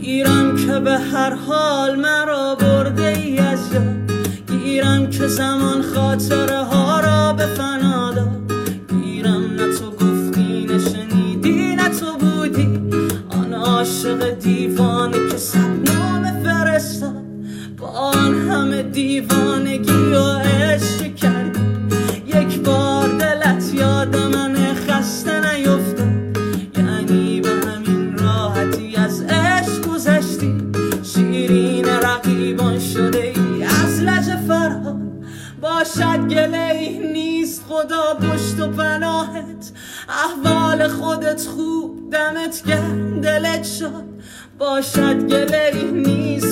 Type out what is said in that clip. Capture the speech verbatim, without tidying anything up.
گیرم که به هر حال مرا برده ای از یاد، گیرم که زمان خاطره ها را به فنا داد، گیرم نه تو گفتی نشنیدی نه تو بودی آن عاشق دیوانه که صد نامه فرستاد، با آن همه دیوانگی و عشق کردی یک بار دلت یاد من خسته نیفتاد، یعنی به همین راحتی از عشق گذشتی، شیرین رقیبان شده ای از لج فرهاد. باشد گله ای نیست خدا پشت و پناهت، احوال خودت خوب دمت گرم دلت شاد. باشد گله ای نیست